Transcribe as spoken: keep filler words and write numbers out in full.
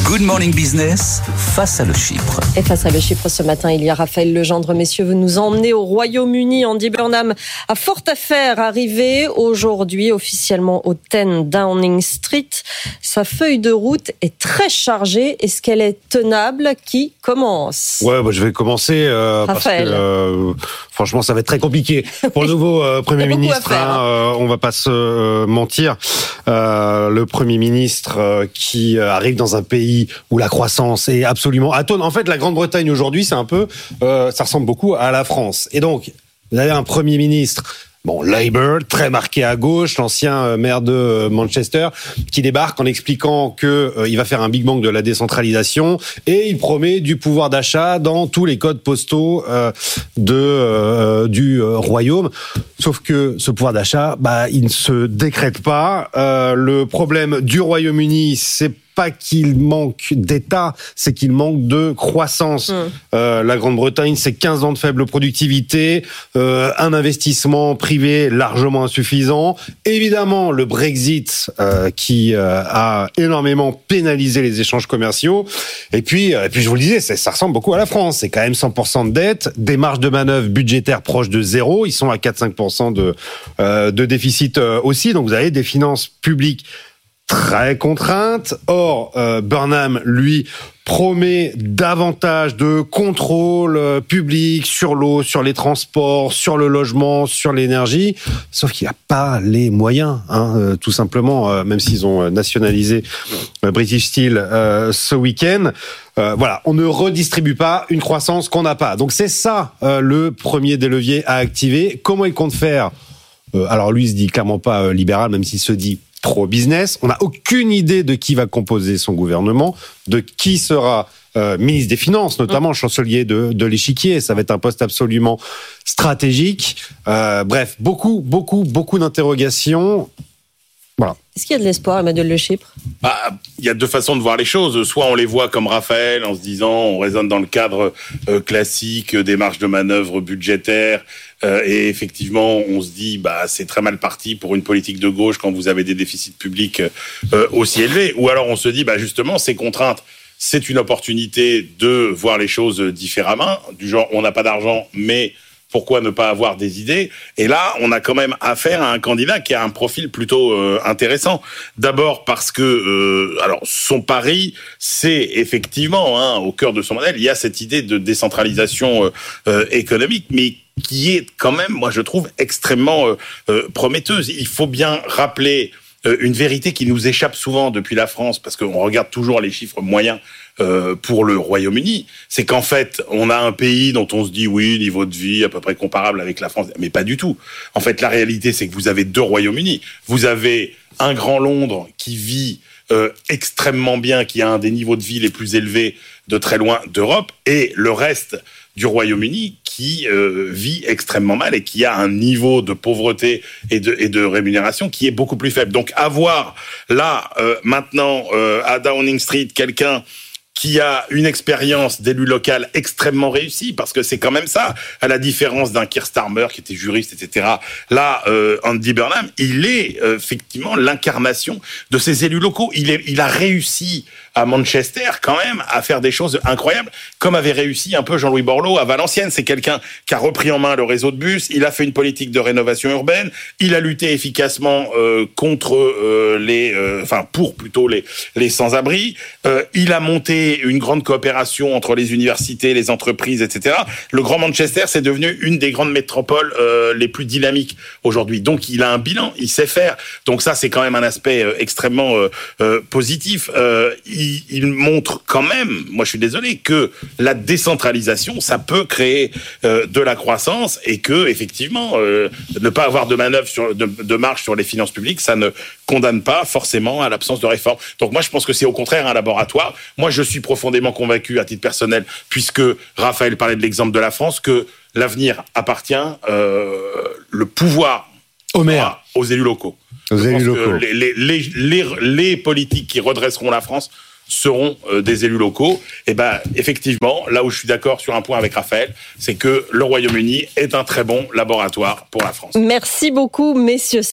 Good Morning Business, face à le Chypre. Et face à le Chypre ce matin, il y a Raphaël Legendre. Messieurs, vous nous emmenez au Royaume-Uni. Andy Burnham a fort affaire, arrivé aujourd'hui officiellement au dix Downing Street. Sa feuille de route est très chargée. Est-ce qu'elle est tenable? Qui commence? Ouais, bah, je vais commencer euh, parce que euh, franchement, ça va être très compliqué pour le nouveau euh, Premier ministre. Faire, hein. Hein, euh, on va pas se euh, mentir. Euh, le Premier ministre euh, qui arrive dans un pays où la croissance est absolument atone. En fait, la Grande-Bretagne aujourd'hui, c'est un peu, euh, ça ressemble beaucoup à la France. Et donc, vous avez un Premier ministre, bon, Labour, très marqué à gauche, l'ancien maire de Manchester, qui débarque en expliquant que euh, il va faire un Big Bang de la décentralisation et il promet du pouvoir d'achat dans tous les codes postaux euh, de euh, du euh, royaume. Sauf que ce pouvoir d'achat, bah, il ne se décrète pas. Euh, le problème du Royaume-Uni, c'est pas qu'il manque d'État, c'est qu'il manque de croissance. Mmh. Euh, la Grande-Bretagne, c'est quinze ans de faible productivité, euh, un investissement privé largement insuffisant. Évidemment, le Brexit euh, qui euh, a énormément pénalisé les échanges commerciaux. Et puis, et puis je vous le disais, ça, ça ressemble beaucoup à la France. C'est quand même cent pour cent de dette, des marges de manœuvre budgétaires proches de zéro. Ils sont à quatre à cinq pour cent de, euh, de déficit euh, aussi. Donc vous avez des finances publiques très contrainte. Or, euh, Burnham, lui, promet davantage de contrôle euh, public sur l'eau, sur les transports, sur le logement, sur l'énergie. Sauf qu'il n'y a pas les moyens, hein, euh, tout simplement, euh, même s'ils ont nationalisé euh, British Steel euh, ce week-end. Euh, voilà, on ne redistribue pas une croissance qu'on n'a pas. Donc c'est ça euh, le premier des leviers à activer. Comment il compte faire? euh, Alors lui, il se dit clairement pas euh, libéral, même s'il se dit pro-business. On n'a aucune idée de qui va composer son gouvernement, de qui sera euh, ministre des Finances, notamment mmh. chancelier de, de l'échiquier. Ça va être un poste absolument stratégique. Euh, bref, beaucoup, beaucoup, beaucoup d'interrogations. Voilà. Est-ce qu'il y a de l'espoir, Emmanuel Le Chypre? Bah, il y a deux façons de voir les choses. Soit on les voit comme Raphaël, en se disant on raisonne dans le cadre euh, classique des marges de manœuvre budgétaires, euh, et effectivement on se dit bah c'est très mal parti pour une politique de gauche quand vous avez des déficits publics euh, aussi élevés. Ou alors on se dit bah justement ces contraintes, c'est une opportunité de voir les choses différemment, du genre on n'a pas d'argent mais pourquoi ne pas avoir des idées? Et là, on a quand même affaire à un candidat qui a un profil plutôt euh, intéressant. D'abord parce que, euh, alors, son pari, c'est effectivement, hein, au cœur de son modèle, il y a cette idée de décentralisation euh, euh, économique, mais qui est quand même, moi je trouve, extrêmement euh, euh, prometteuse. Il faut bien rappeler euh, une vérité qui nous échappe souvent depuis la France, parce qu'on regarde toujours les chiffres moyens Euh, pour le Royaume-Uni, c'est qu'en fait, on a un pays dont on se dit, oui, niveau de vie à peu près comparable avec la France, mais pas du tout. En fait, la réalité, c'est que vous avez deux Royaumes-Unis. Vous avez un grand Londres qui vit euh, extrêmement bien, qui a un des niveaux de vie les plus élevés de très loin d'Europe, et le reste du Royaume-Uni qui euh, vit extrêmement mal et qui a un niveau de pauvreté et de, et de rémunération qui est beaucoup plus faible. Donc, avoir là, euh, maintenant, euh, à Downing Street, quelqu'un qui a une expérience d'élu local extrêmement réussie, parce que c'est quand même ça, à la différence d'un Keir Starmer qui était juriste, et cetera. Là, euh, Andy Burnham, il est euh, effectivement l'incarnation de ces élus locaux. Il, est, il a réussi à Manchester quand même à faire des choses incroyables, comme avait réussi un peu Jean-Louis Borloo à Valenciennes. C'est quelqu'un qui a repris en main le réseau de bus, il a fait une politique de rénovation urbaine, il a lutté efficacement euh, contre euh, les, euh, enfin pour plutôt les les sans-abri. Euh, il a monté une grande coopération entre les universités, les entreprises, et cetera. Le Grand Manchester, c'est devenu une des grandes métropoles euh, les plus dynamiques aujourd'hui. Donc il a un bilan, il sait faire. Donc ça, c'est quand même un aspect euh, extrêmement euh, euh, positif. Euh, il Il, il montre quand même, moi je suis désolé, que la décentralisation, ça peut créer euh, de la croissance et que effectivement, euh, ne pas avoir de manœuvre sur, de, de marge sur les finances publiques, ça ne condamne pas forcément à l'absence de réforme. Donc moi je pense que c'est au contraire un laboratoire. Moi je suis profondément convaincu à titre personnel, puisque Raphaël parlait de l'exemple de la France, que l'avenir appartient, euh, le pouvoir au maire, aux élus locaux. Aux Je élus pense locaux. que les, les, les, les politiques qui redresseront la France seront euh, des élus locaux. Et ben effectivement, là où je suis d'accord sur un point avec Raphaël, c'est que le Royaume-Uni est un très bon laboratoire pour la France. Merci beaucoup, messieurs.